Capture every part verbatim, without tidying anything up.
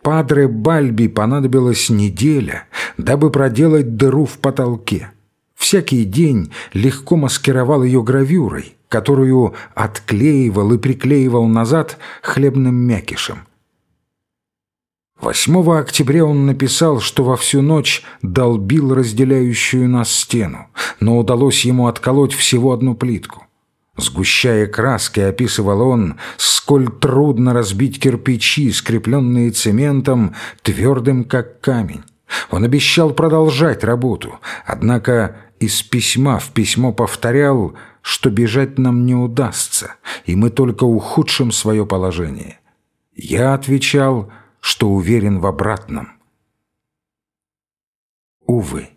Падре Бальби понадобилась неделя, дабы проделать дыру в потолке. Всякий день легко маскировал ее гравюрой, которую отклеивал и приклеивал назад хлебным мякишем. восьмого октября он написал, что во всю ночь долбил разделяющую нас стену, но удалось ему отколоть всего одну плитку. Сгущая краски, описывал он, сколь трудно разбить кирпичи, скрепленные цементом, твердым как камень. Он обещал продолжать работу, однако из письма в письмо повторял, что бежать нам не удастся, и мы только ухудшим свое положение. Я отвечал, что уверен в обратном. Увы,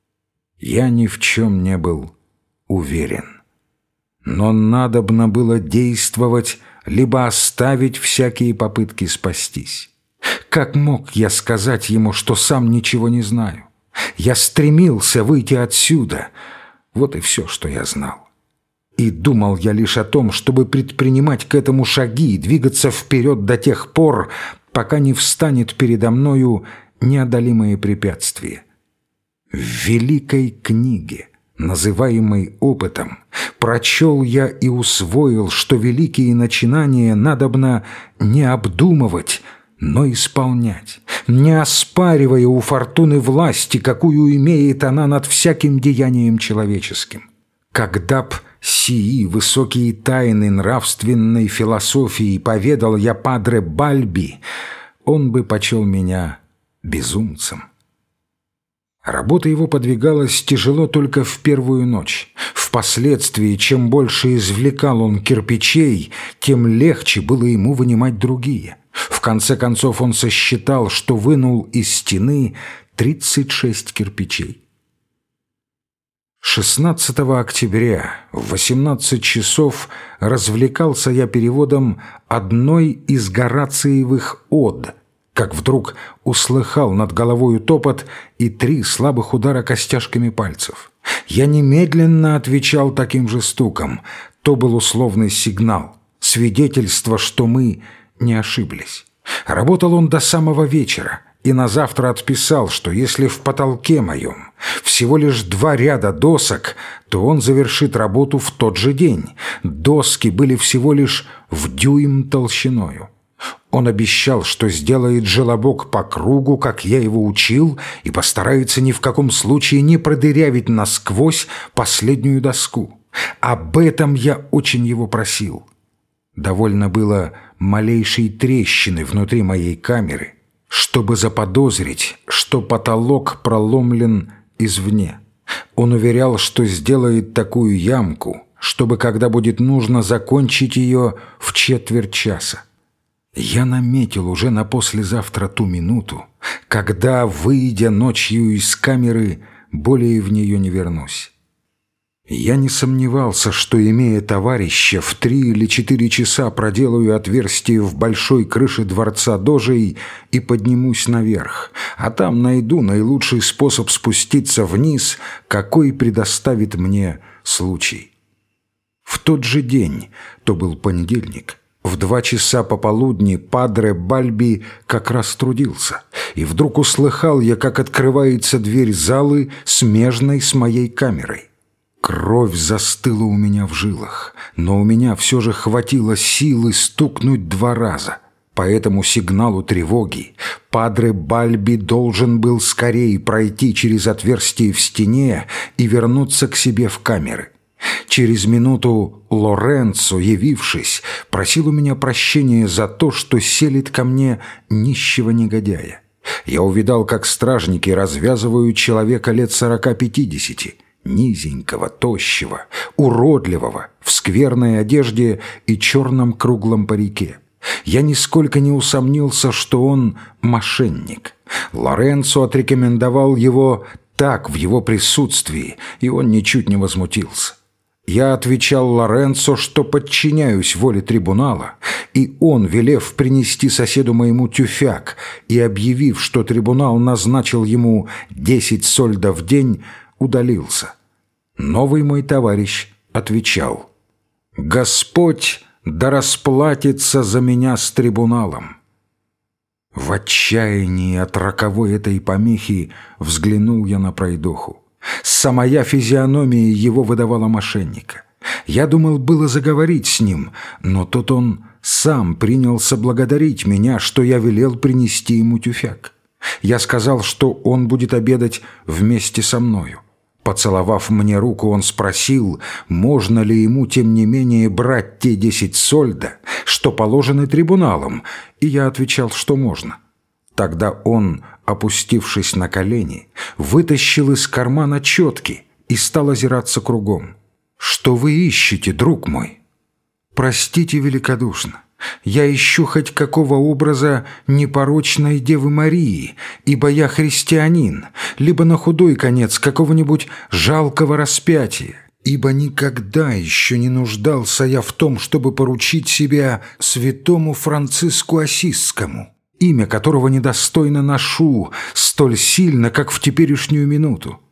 я ни в чем не был уверен. Но надобно было действовать, либо оставить всякие попытки спастись. Как мог я сказать ему, что сам ничего не знаю? Я стремился выйти отсюда. Вот и все, что я знал. И думал я лишь о том, чтобы предпринимать к этому шаги и двигаться вперед до тех пор, пока не встанет передо мною неодолимые препятствия. В великой книге, называемой опытом, прочел я и усвоил, что великие начинания надобно не обдумывать, но исполнять, не оспаривая у фортуны власти, какую имеет она над всяким деянием человеческим. Когда б сии высокие тайны нравственной философии поведал я падре Бальби, он бы почел меня безумцем. Работа его подвигалась тяжело только в первую ночь. Впоследствии, чем больше извлекал он кирпичей, тем легче было ему вынимать другие. В конце концов он сосчитал, что вынул из стены тридцать шесть кирпичей. шестнадцатого октября в восемнадцать часов развлекался я переводом одной из Горациевых од, как вдруг услыхал над головою топот и три слабых удара костяшками пальцев. Я немедленно отвечал таким же стуком. То был условный сигнал, свидетельство, что мы не ошиблись. Работал он до самого вечера и на завтра отписал, что если в потолке моем всего лишь два ряда досок, то он завершит работу в тот же день. Доски были всего лишь в дюйм толщиною. Он обещал, что сделает желобок по кругу, как я его учил, и постарается ни в каком случае не продырявить насквозь последнюю доску. Об этом я очень его просил. Довольно было малейшей трещины внутри моей камеры, чтобы заподозрить, что потолок проломлен извне. Он уверял, что сделает такую ямку, чтобы, когда будет нужно, закончить ее в четверть часа. Я наметил уже на послезавтра ту минуту, когда, выйдя ночью из камеры, более в нее не вернусь. Я не сомневался, что, имея товарища, в три или четыре часа проделаю отверстие в большой крыше дворца Дожей и поднимусь наверх, а там найду наилучший способ спуститься вниз, какой предоставит мне случай. В тот же день, то был понедельник, в два часа пополудни падре Бальби как раз трудился, и вдруг услыхал я, как открывается дверь залы, смежной с моей камерой. Кровь застыла у меня в жилах, но у меня все же хватило силы стукнуть два раза. По этому сигналу тревоги падре Бальби должен был скорее пройти через отверстие в стене и вернуться к себе в камеры. Через минуту Лоренцо, явившись, просил у меня прощения за то, что селит ко мне нищего негодяя. Я увидал, как стражники развязывают человека лет сорока-пятидесяти, низенького, тощего, уродливого, в скверной одежде и черном круглом парике. Я нисколько не усомнился, что он мошенник. Лоренцо отрекомендовал его так в его присутствии, и он ничуть не возмутился. Я отвечал Лоренцо, что подчиняюсь воле трибунала, и он, велев принести соседу моему тюфяк и объявив, что трибунал назначил ему десять сольдов в день, удалился. Новый мой товарищ отвечал: «Господь да расплатится за меня с трибуналом». В отчаянии от роковой этой помехи взглянул я на пройдоху. Самая физиономия его выдавала мошенника. Я думал было заговорить с ним, но тут он сам принялся благодарить меня, что я велел принести ему тюфяк. Я сказал, что он будет обедать вместе со мною. Поцеловав мне руку, он спросил, можно ли ему, тем не менее, брать те десять сольдо, что положены трибуналом, и я отвечал, что можно. Тогда он, опустившись на колени, вытащил из кармана четки и стал озираться кругом. «Что вы ищете, друг мой?» «Простите великодушно, я ищу хоть какого образа непорочной Девы Марии, ибо я христианин, либо на худой конец какого-нибудь жалкого распятия, ибо никогда еще не нуждался я в том, чтобы поручить себя святому Франциску Ассизскому, имя которого недостойно ношу столь сильно, как в теперешнюю минуту.